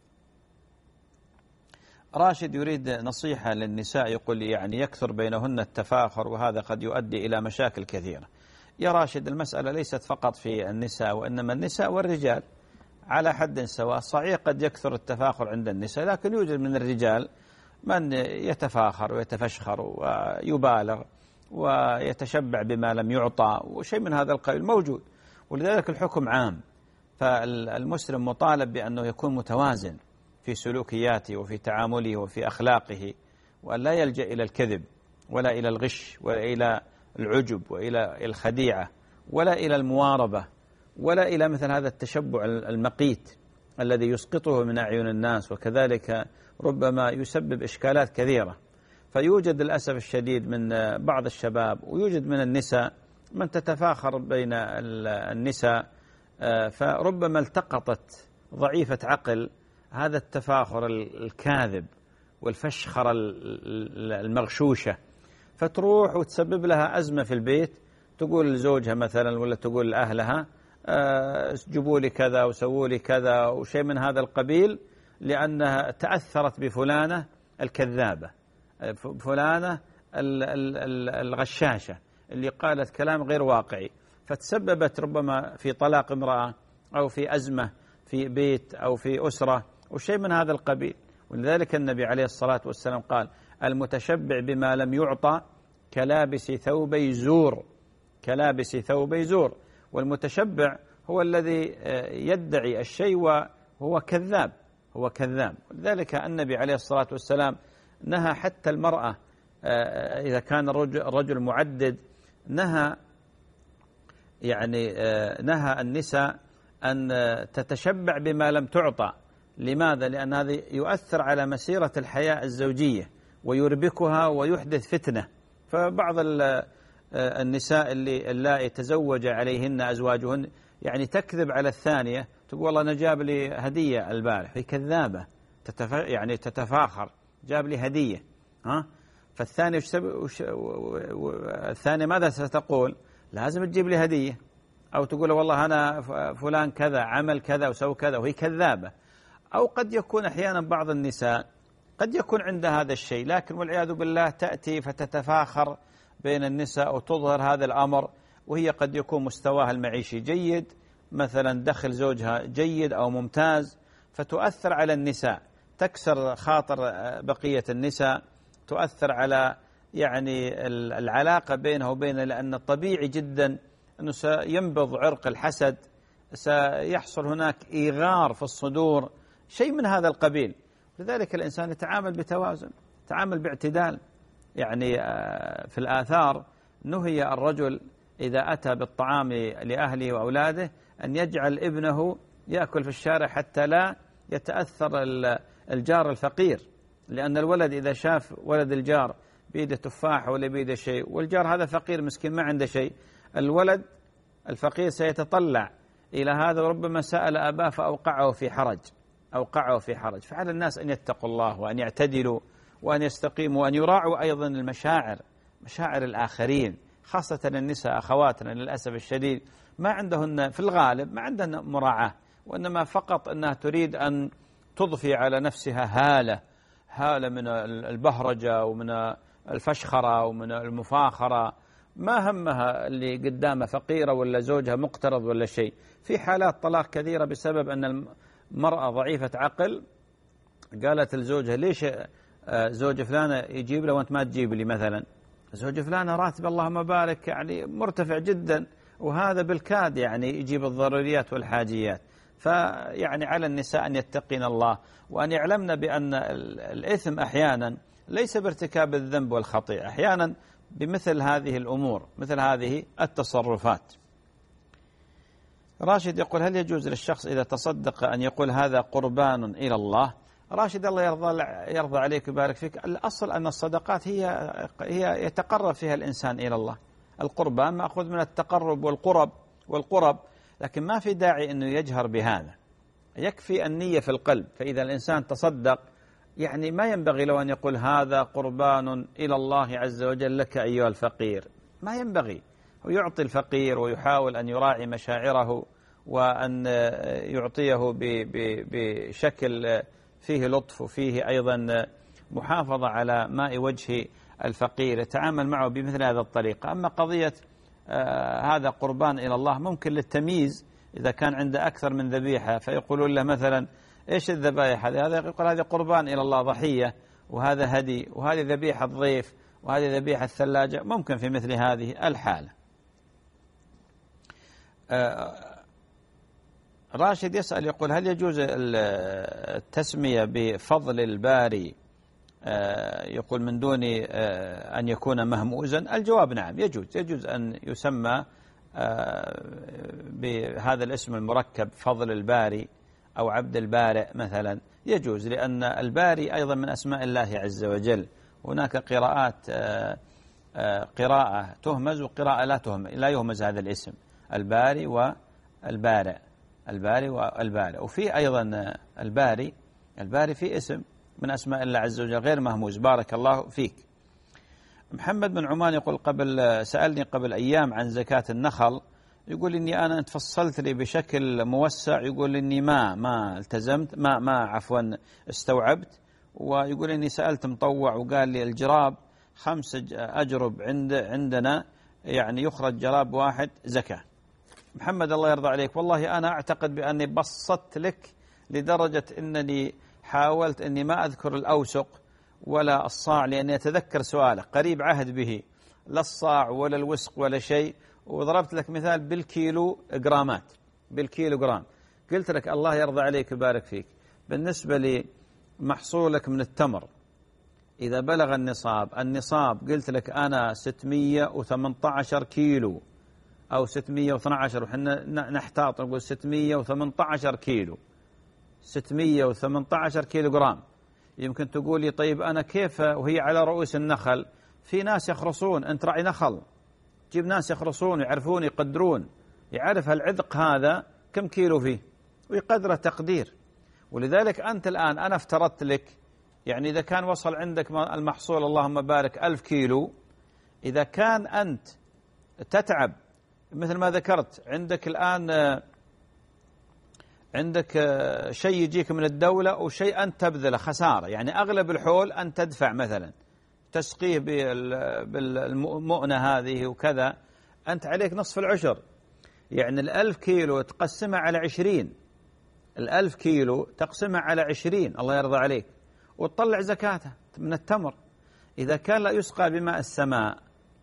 راشد يريد نصيحة للنساء، يقول يعني يكثر بينهن التفاخر وهذا قد يؤدي إلى مشاكل كثيرة. يا راشد المسألة ليست فقط في النساء، وإنما النساء والرجال على حد سواء. صحيح قد يكثر التفاخر عند النساء، لكن يوجد من الرجال من يتفاخر ويتفشخر ويبالغ ويتشبع بما لم يعطى وشيء من هذا القبيل موجود، ولذلك الحكم عام. فالمسلم مطالب بأنه يكون متوازن في سلوكياته وفي تعامله وفي أخلاقه، وأن لا يلجأ إلى الكذب ولا إلى الغش ولا إلى العجب وإلى الخديعة ولا إلى المواربة ولا إلى مثل هذا التشبع المقيت الذي يسقطه من أعين الناس، وكذلك ربما يسبب إشكالات كثيرة. فيوجد للأسف الشديد من بعض الشباب ويوجد من النساء من تتفاخر بين النساء، فربما التقطت ضعيفة عقل هذا التفاخر الكاذب والفشخرة المغشوشة، فتروح وتسبب لها أزمة في البيت، تقول لزوجها مثلا ولا تقول لأهلها جيبوا لي كذا وسووا لي كذا وشيء من هذا القبيل، لأنها تأثرت بفلانة الكذابة، فلانة الغشاشة اللي قالت كلام غير واقعي، فتسببت ربما في طلاق امرأة أو في أزمة في بيت أو في أسرة وشيء من هذا القبيل. ولذلك النبي عليه الصلاة والسلام قال: المتشبع بما لم يعطى كلابس ثوبي زور، كلابس ثوبي زور. والمتشبع هو الذي يدعي الشيء وهو كذاب، هو كذاب. ولذلك النبي عليه الصلاة والسلام نهى حتى المرأة إذا كان الرجل معدد، نهى يعني نهى النساء أن تتشبع بما لم تعطى. لماذا؟ لأن هذا يؤثر على مسيرة الحياة الزوجية ويربكها ويحدث فتنة. فبعض النساء اللي اللائي تزوج عليهن أزواجهن يعني تكذب على الثانية، تقول والله أنا جاب لي هدية البارح، هي كذابة تتف... يعني تتفاخر، جاب لي هدية، ها؟ فالثانية وش... الثانية ماذا ستقول؟ لازم تجيب لي هدية، أو تقول والله أنا فلان كذا عمل كذا وسوى كذا، وهي كذابة. أو قد يكون أحيانا بعض النساء قد يكون عندها هذا الشيء، لكن والعياذ بالله تأتي فتتفاخر بين النساء وتظهر هذا الأمر، وهي قد يكون مستواها المعيشي جيد، مثلا دخل زوجها جيد أو ممتاز، فتؤثر على النساء، تكسر خاطر بقية النساء، تؤثر على يعني العلاقة بينها وبينه، لأن طبيعي جدا أنه سينبض عرق الحسد، سيحصل هناك إيغار في الصدور، شيء من هذا القبيل. لذلك الإنسان يتعامل بتوازن، يتعامل باعتدال. يعني في الآثار نهي الرجل إذا أتى بالطعام لأهله وأولاده أن يجعل ابنه يأكل في الشارع حتى لا يتأثر الجار الفقير، لأن الولد إذا شاف ولد الجار بيده تفاح ولا بيده شيء، والجار هذا فقير مسكين ما عنده شيء، الولد الفقير سيتطلع إلى هذا وربما سأل أباه فأوقعه في حرج، أوقعه في حرج. فعلى الناس أن يتقوا الله وأن يعتدلوا وأن يستقيموا وأن يراعوا أيضا المشاعر، مشاعر الآخرين، خاصة النساء أخواتنا للأسف الشديد ما عندهن في الغالب ما عندهن مراعاة، وإنما فقط أنها تريد أن تضفي على نفسها هالة هالة من البهرجة ومن الفشخرة ومن المفاخرة، ما همها اللي قدامها فقيرة ولا زوجها مقترض ولا شيء. في حالات طلاق كثيرة بسبب أن المرأة ضعيفة عقل قالت لزوجها ليش زوج فلانة يجيب له وأنت ما تجيب لي؟ مثلا زوج فلانة راتب اللهم بارك يعني مرتفع جدا، وهذا بالكاد يعني يجيب الضروريات والحاجيات. فيعني على النساء أن يتقين الله وأن يعلمن بأن الإثم أحيانا ليس بارتكاب الذنب والخطيئة، أحيانا بمثل هذه الأمور، مثل هذه التصرفات. راشد يقول: هل يجوز للشخص إذا تصدق أن يقول هذا قربان إلى الله؟ راشد الله يرضى يرضى عليك ويبارك فيك، الأصل أن الصدقات هي هي يتقرب فيها الإنسان إلى الله، القربان مأخوذ من التقرب والقرب والقرب، لكن ما في داعي أنه يجهر بهذا، يكفي النية في القلب. فإذا الإنسان تصدق يعني ما ينبغي له أن يقول هذا قربان إلى الله عز وجل لك أيها الفقير، ما ينبغي. ويعطي الفقير ويحاول أن يراعي مشاعره وأن يعطيه بشكل فيه لطف وفيه أيضا محافظة على ماء وجه الفقير، يتعامل معه بمثل هذا الطريقة. أما قضية آه هذا قربان إلى الله ممكن للتمييز، إذا كان عنده أكثر من ذبيحة فيقولون له مثلا إيش الذبائح هذه؟ هذا يقول هذه قربان إلى الله ضحية، وهذا هدي، وهذه ذبيحة ضيف، وهذه ذبيحة الثلاجة، ممكن في مثل هذه الحالة. آه راشد يسأل يقول: هل يجوز التسمية بفضل الباري يقول من دون أن يكون مهموزا؟ الجواب نعم، يجوز يجوز أن يسمى بهذا الاسم المركب فضل الباري أو عبد البارئ مثلا، يجوز، لأن الباري أيضا من أسماء الله عز وجل. هناك قراءات قراءة تهمز وقراءة لا تهم لا يهمز هذا الاسم، الباري والبارئ، الباري والبارئ. وفي أيضا الباري، الباري في اسم من أسماء الله عز وجل غير مهموز. بارك الله فيك. محمد بن عمان يقول قبل سألني قبل أيام عن زكاة النخل، يقول إني أنا تفصلت لي بشكل موسع، يقول إني ما ما التزمت ما ما عفوا استوعبت، ويقول إني سألت مطوع وقال لي الجراب خمس أجرب عند عندنا يعني يخرج جراب واحد زكاة. محمد الله يرضى عليك، والله أنا أعتقد بأني بسطت لك لدرجة أنني حاولت أني ما أذكر الأوسق ولا الصاع، لأني أتذكر سؤالك قريب عهد به، لا الصاع ولا الوسق ولا شيء، وضربت لك مثال بالكيلو جرامات، بالكيلو جرام. قلت لك الله يرضى عليك ويبارك فيك، بالنسبة لمحصولك من التمر إذا بلغ النصاب، النصاب قلت لك أنا ستمئة وثمانية عشر كيلو أو ستمئة واثني عشر، وحنا نحتاط نقول ستمئة وثمانية عشر كيلو، ستمئة وثمانية عشر كيلو جرام. يمكن تقول لي طيب أنا كيف وهي على رؤوس النخل؟ في ناس يخرصون، أنت راعي نخل، جيب ناس يخرصون يعرفون يقدرون، يعرف العذق هذا كم كيلو فيه ويقدره تقدير. ولذلك أنت الآن أنا افترضت لك يعني إذا كان وصل عندك المحصول اللهم بارك ألف كيلو، إذا كان أنت تتعب مثل ما ذكرت، عندك الآن عندك شيء يجيك من الدولة وشيء أنت تبذله خسارة، يعني أغلب الحول أن تدفع مثلا تسقيه بالمؤنة هذه وكذا، أنت عليك نصف العشر، يعني الألف كيلو تقسمها على عشرين، الألف كيلو تقسمها على عشرين الله يرضى عليك، وتطلع زكاته من التمر. إذا كان لا يسقى بماء السماء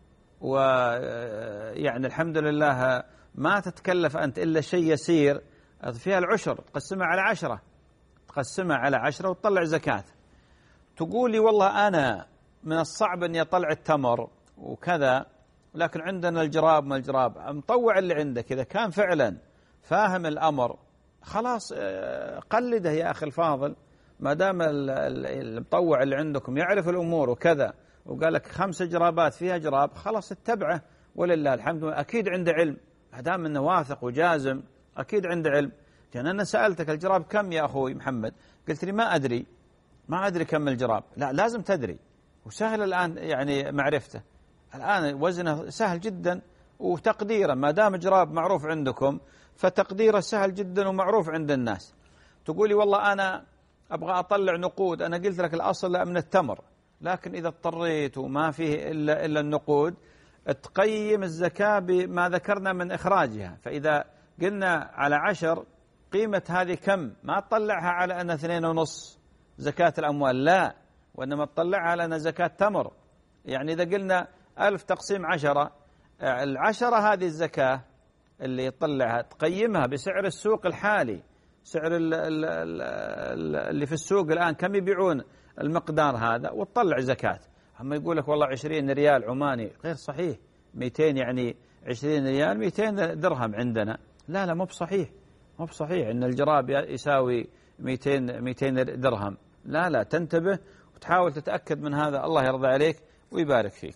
ويعني الحمد لله ما تتكلف أنت إلا شيء يسير، فيها العشر تقسمها على عشرة، تقسمها على عشرة وتطلع زكاة. تقول لي والله أنا من الصعب أن يطلع التمر وكذا، لكن عندنا الجراب ما الجراب، مطوع اللي عندك إذا كان فعلا فاهم الأمر خلاص قلده يا أخي الفاضل، ما دام المطوع اللي عندكم يعرف الأمور وكذا وقال لك خمس جرابات فيها جراب، خلاص اتبعه ولله الحمد. أكيد عنده علم، ما دام انه واثق وجازم أكيد عنده علم. لأن أنا سألتك الجراب كم يا أخوي محمد، قلت لي ما أدري ما أدري كم الجراب. لا لازم تدري، وسهل الآن يعني معرفته، الآن وزنه سهل جدا وتقديره، ما دام جراب معروف عندكم فتقديره سهل جدا ومعروف عند الناس. تقولي والله أنا أبغى أطلع نقود، أنا قلت لك الأصل لا من التمر، لكن إذا اضطريت وما فيه إلا, إلا النقود تقيم الزكاة بما ذكرنا من إخراجها. فإذا قلنا على عشر قيمة هذه كم، ما تطلعها على أن اثنين ونص زكاة الأموال، لا، وإنما تطلعها على أن زكاة تمر. يعني إذا قلنا ألف تقسيم عشرة، العشرة هذه الزكاة اللي يطلعها تقيمها بسعر السوق الحالي، سعر اللي في السوق الآن كم يبيعون المقدار هذا، وتطلع زكاة. أما يقول لك والله عشرين ريال عماني، غير صحيح، مئتين يعني عشرين ريال مئتين درهم عندنا، لا لا مو بصحيح، مو بصحيح إن الجراب يساوي مئتين مئتين درهم، لا لا تنتبه وتحاول تتأكد من هذا. الله يرضى عليك ويبارك فيك.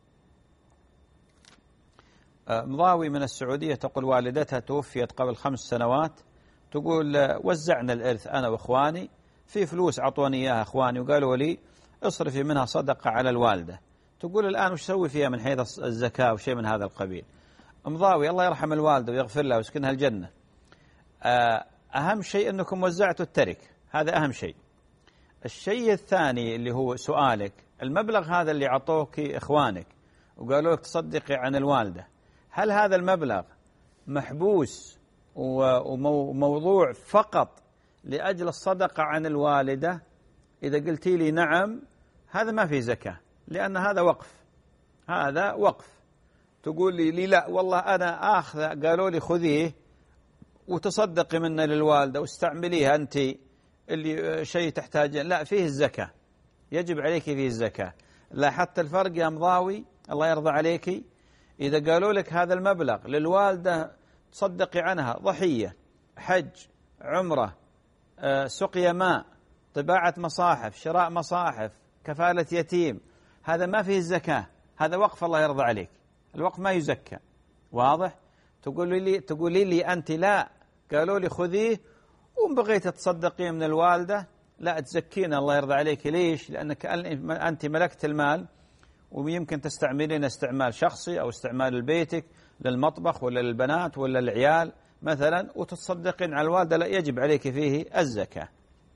مضاوي من السعودية تقول والدتها توفيت قبل خمس سنوات، تقول وزعنا الإرث أنا وإخواني، في فلوس عطوني إياها إخواني وقالوا لي اصرفي منها صدقة على الوالدة. تقول الآن وش سوي فيها من حيث الزكاة وشيء من هذا القبيل. مضاوي الله يرحم الوالدة ويغفر لها ويسكنها الجنة، أهم شيء أنكم وزعتوا الترك، هذا أهم شيء. الشيء الثاني اللي هو سؤالك، المبلغ هذا اللي عطوك إخوانك وقالوا لك تصدقي عن الوالدة، هل هذا المبلغ محبوس وموضوع فقط لأجل الصدقة عن الوالدة؟ إذا قلتي لي نعم هذا ما في زكاة، لأن هذا وقف، هذا وقف. تقول لي, لي لا والله أنا آخذ، قالوا لي خذيه وتصدقي منه للوالدة واستعمليها أنت اللي شيء تحتاج، لا فيه الزكاة، يجب عليك فيه الزكاة. لا حتى الفرق يا مضاوي الله يرضى عليك، إذا قالوا لك هذا المبلغ للوالدة تصدقي عنها ضحية، حج، عمرة، سقيا ماء، طباعة مصاحف، شراء مصاحف، كفالة يتيم، هذا ما فيه الزكاة، هذا وقف الله يرضى عليك، الوقف ما يزكى. واضح؟ تقولي لي تقولي لي أنت لا، قالوا لي خذيه وإن بغيت تصدقيه من الوالدة لا تزكينا الله يرضى عليك. ليش؟ لأنك أنت ملكت المال ويمكن تستعملين استعمال شخصي أو استعمال لبيتك للمطبخ ولا للبنات ولا العيال مثلا، وتتصدقين على الوالدة، لا يجب عليك فيه الزكاة.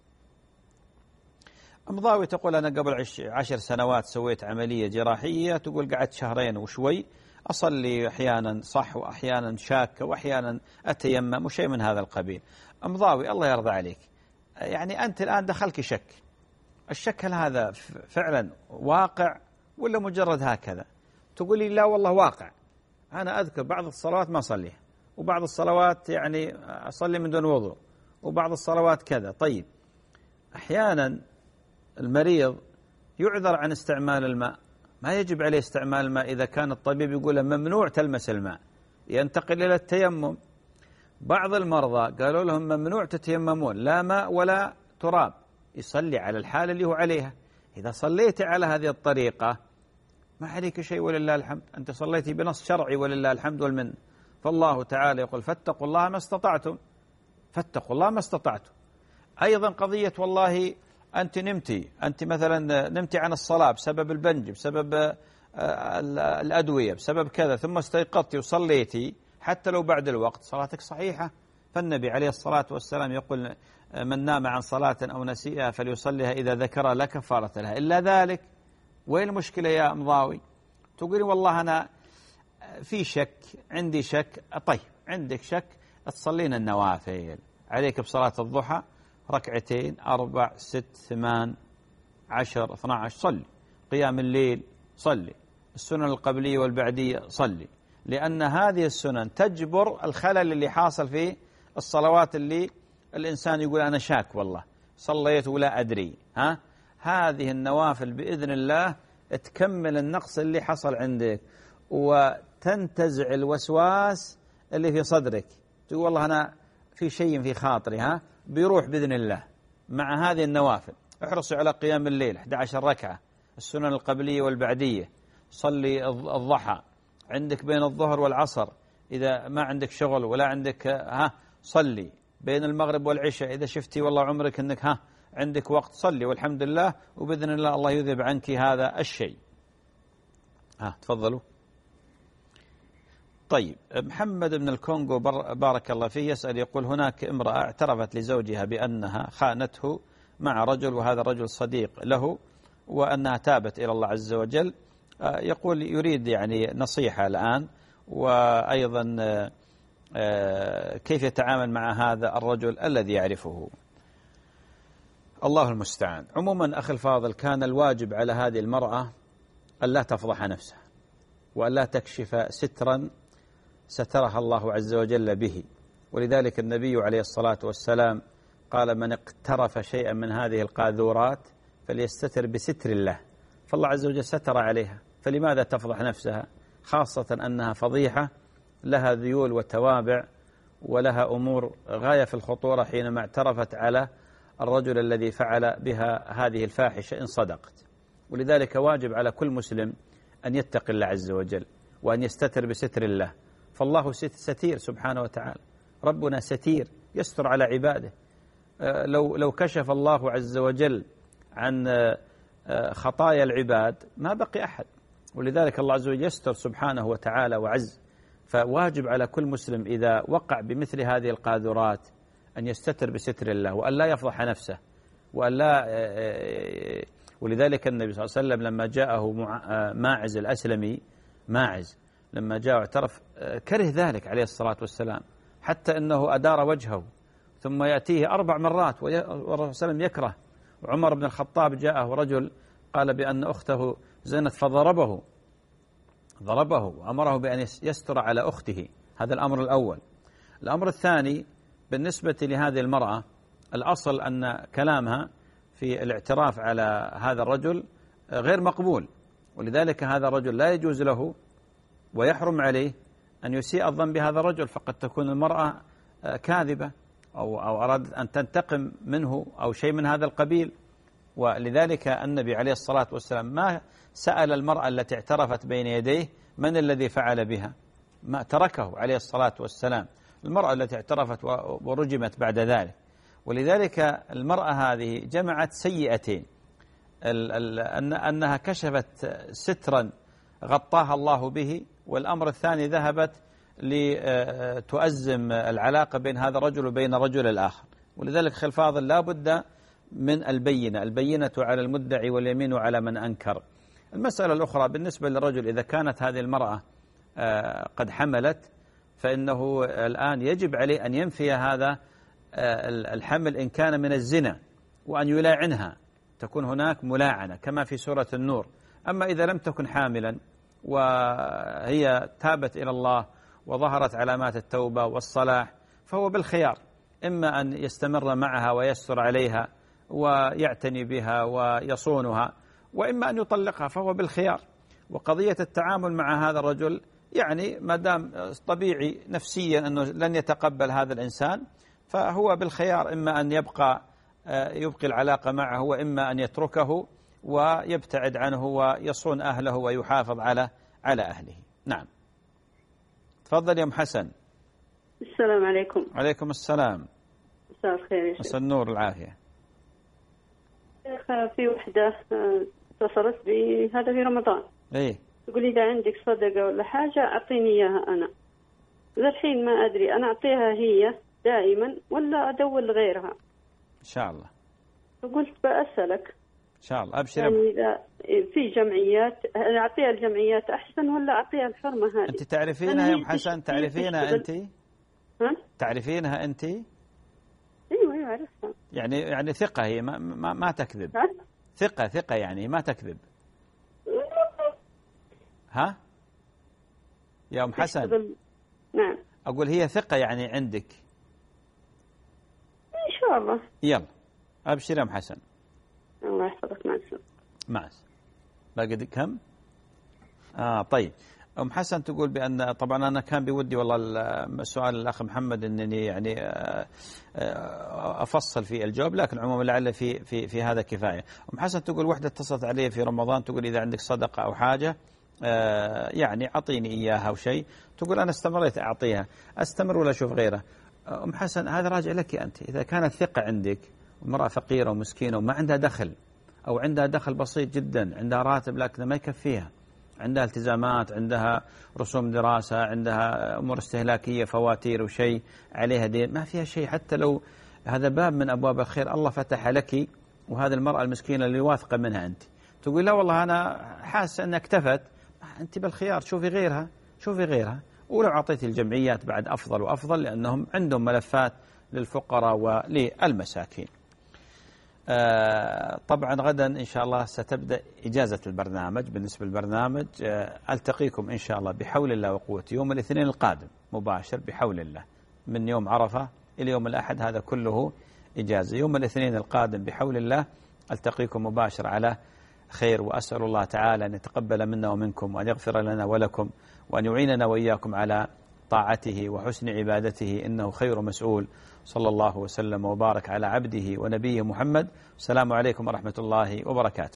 مضاوي تقول أنا قبل عشر سنوات سويت عملية جراحية، تقول قعدت شهرين وشوي أصلي أحيانا صح وأحيانا شاكة وأحيانا أتيمم وشيء من هذا القبيل. مضاوي الله يرضى عليك، يعني أنت الآن دخلك شك، الشك هل هذا فعلا واقع ولا مجرد هكذا؟ تقول لي لا والله واقع، أنا أذكر بعض الصلوات ما أصليها، وبعض الصلوات يعني أصلي من دون وضوء، وبعض الصلوات كذا. طيب أحيانا المريض يعذر عن استعمال الماء، ما يجب عليه استعمال الماء إذا كان الطبيب يقول ممنوع تلمس الماء، ينتقل إلى التيمم. بعض المرضى قالوا لهم ممنوع تتيممون، لا ماء ولا تراب، يصلي على الحالة اللي هو عليها. إذا صليت على هذه الطريقة ما عليك شيء ولله الحمد، أنت صليتي بنص شرعي ولله الحمد والمن. فالله تعالى يقول فاتقوا الله ما استطعتم، فاتقوا الله ما استطعتم. أيضا قضية والله أنت نمتي، أنت مثلا نمتي عن الصلاة بسبب البنج، بسبب الأدوية، بسبب كذا، ثم استيقظتي وصليتي حتى لو بعد الوقت، صلاتك صحيحة. فالنبي عليه الصلاة والسلام يقول من نام عن صلاة أو نسيها فليصليها إذا ذكر لا كفارة لها إلا ذلك. وين المشكلة يا مضاوي؟ تقولي والله أنا في شك، عندي شك. طيب عندك شك، تصلين النوافل، عليك بصلاة الضحى ركعتين أربع ست ثمان عشر اثنا عشر، صلي. قيام الليل صلي، السنن القبلية والبعدية صلي، لأن هذه السنن تجبر الخلل اللي حاصل في الصلوات اللي الإنسان يقول أنا شاك والله صليت ولا أدري. ها هذه النوافل بإذن الله تكمل النقص اللي حصل عندك وتنتزع الوسواس اللي في صدرك، تقول والله أنا في شيء في خاطري، ها بيروح بإذن الله مع هذه النوافل. احرصوا على قيام الليل أحد عشر ركعة، السنن القبلية والبعدية، صلي الضحى، عندك بين الظهر والعصر إذا ما عندك شغل ولا عندك ها صلي، بين المغرب والعشاء إذا شفتي والله عمرك أنك ها عندك وقت صلي، والحمد لله، وبإذن الله الله يذهب عنك هذا الشيء. ها تفضلوا. طيب محمد بن الكونغو بارك الله فيه يسأل، يقول هناك امرأة اعترفت لزوجها بأنها خانته مع رجل وهذا الرجل صديق له، وأنها تابت إلى الله عز وجل. يقول يريد يعني نصيحة الآن، وأيضا كيف يتعامل مع هذا الرجل الذي يعرفه. الله المستعان. عموما أخي الفاضل، كان الواجب على هذه المرأة ألا تفضح نفسها وألا تكشف سترا سترها الله عز وجل به، ولذلك النبي عليه الصلاة والسلام قال من اقترف شيئا من هذه القاذورات فليستتر بستر الله، فالله عز وجل ستر عليها، فلماذا تفضح نفسها؟ خاصة أنها فضيحة لها ذيول وتوابع ولها أمور غاية في الخطورة حينما اعترفت على الرجل الذي فعل بها هذه الفاحشة إن صدقت. ولذلك واجب على كل مسلم أن يتقي الله عز وجل وأن يستتر بستر الله، فالله ستير سبحانه وتعالى، ربنا ستير يستر على عباده. لو لو كشف الله عز وجل عن خطايا العباد ما بقي أحد، ولذلك الله عز وجل يستر سبحانه وتعالى وعز. فواجب على كل مسلم إذا وقع بمثل هذه القاذورات أن يستتر بستر الله وأن لا يفضح نفسه وأن لا. ولذلك النبي صلى الله عليه وسلم لما جاءه ماعز الأسلمي، ماعز لما جاء اعترف كره ذلك عليه الصلاة والسلام، حتى أنه أدار وجهه ثم يأتيه أربع مرات والرسول صلى الله عليه وسلم يكره. وعمر بن الخطاب جاءه رجل قال بأن أخته زنت فضربه ضربه وأمره بأن يستر على أخته. هذا الأمر الأول. الأمر الثاني بالنسبة لهذه المرأة، الأصل أن كلامها في الاعتراف على هذا الرجل غير مقبول، ولذلك هذا الرجل لا يجوز له ويحرم عليه أن يسيء الظن بهذا الرجل، فقد تكون المرأة كاذبة أو أو أرادت أن تنتقم منه أو شيء من هذا القبيل، ولذلك النبي عليه الصلاة والسلام ما سأل المرأة التي اعترفت بين يديه من الذي فعل بها، ما تركه عليه الصلاة والسلام، المرأة التي اعترفت ورجمت بعد ذلك. ولذلك المرأة هذه جمعت سيئتين، أنها كشفت سترا غطاها الله به، والأمر الثاني ذهبت لتؤزم العلاقة بين هذا الرجل وبين رجل الآخر. ولذلك أخي الفاضل لا بد من البينة، البينة على المدعي واليمين على من أنكر. المسألة الأخرى بالنسبة للرجل، إذا كانت هذه المرأة قد حملت فإنه الآن يجب عليه أن ينفي هذا الحمل إن كان من الزنا، وأن يلاعنها، تكون هناك ملاعنة كما في سورة النور. أما إذا لم تكن حاملا وهي تابت إلى الله وظهرت علامات التوبة والصلاح فهو بالخيار، إما أن يستمر معها ويستر عليها ويعتني بها ويصونها، وإما أن يطلقها، فهو بالخيار. وقضية التعامل مع هذا الرجل يعني ما دام طبيعي نفسيا أنه لن يتقبل هذا الإنسان، فهو بالخيار، إما أن يبقى يبقي العلاقة معه، وإما أن يتركه ويبتعد عنه ويصون أهله ويحافظ على على أهله. نعم، تفضل يا أم حسن. السلام عليكم. عليكم السلام. مساء الخير يا شيخ. مساء النور العافية. في وحدة اتصلت بي هذا في رمضان، إيه، تقول إذا عندك صدقة ولا حاجة أعطيني إياها أنا. للحين ما أدري أنا أعطيها هي دائما ولا أدور لغيرها. إن شاء الله. فقلت بأسألك إن شاء الله. أبشر. يعني إذا في جمعيات أعطيها الجمعيات أحسن ولا أعطيها الحرمة هذه؟ أنت تعرفينها يا أم حسن؟ تعرفينها أنت؟ ها؟ تعرفينها أنت؟ أيوة أيوة عرفتها. يعني يعني ثقة هي، ما ما, ما تكذب. ها؟ ثقة ثقة يعني ما تكذب. ها؟ يا أم حسن. نعم. أقول هي ثقة يعني عندك. إن شاء الله. يلا أبشر يا أم حسن. الله يحفظك. مع السلامة. مع السلامة. باقي كم؟ آه طيب. أم حسن تقول بأن طبعا أنا كان بودي والله السؤال الأخ محمد أنني يعني أفصل في الجواب، لكن عموما لعل في في في هذا كفاية. أم حسن تقول وحدة اتصلت علي في رمضان تقول إذا عندك صدقة أو حاجة يعني أعطيني إياها أو شيء. تقول أنا استمريت أعطيها، أستمر ولا أشوف غيره. أم حسن هذا راجع لك أنت. إذا كانت ثقة عندك ومرأة فقيرة ومسكينة وما عندها دخل، أو عندها دخل بسيط جدا، عندها راتب لكن ما يكفيها، عندها التزامات، عندها رسوم دراسة، عندها أمور استهلاكية، فواتير وشيء عليها دين، ما فيها شيء، حتى لو هذا باب من أبواب الخير الله فتح لك، وهذه المرأة المسكينة اللي واثقة منها أنت تقول لا والله أنا حاسة أنها اكتفت، أنت بالخيار، شوفي غيرها، شوفي غيرها. ولو أعطيت الجمعيات بعد أفضل وأفضل، لأنهم عندهم ملفات للفقراء وللمساكين. آه طبعا غدا إن شاء الله ستبدأ إجازة البرنامج. بالنسبة للبرنامج آه ألتقيكم إن شاء الله بحول الله وقوته يوم الاثنين القادم مباشر بحول الله، من يوم عرفة إلى يوم الأحد هذا كله إجازة. يوم الاثنين القادم بحول الله ألتقيكم مباشر على خير، وأسأل الله تعالى أن يتقبل منا ومنكم، وأن يغفر لنا ولكم، وأن يعيننا وإياكم على طاعته وحسن عبادته، إنه خير مسؤول. صلى الله وسلم وبارك على عبده ونبيه محمد. السلام عليكم ورحمة الله وبركاته.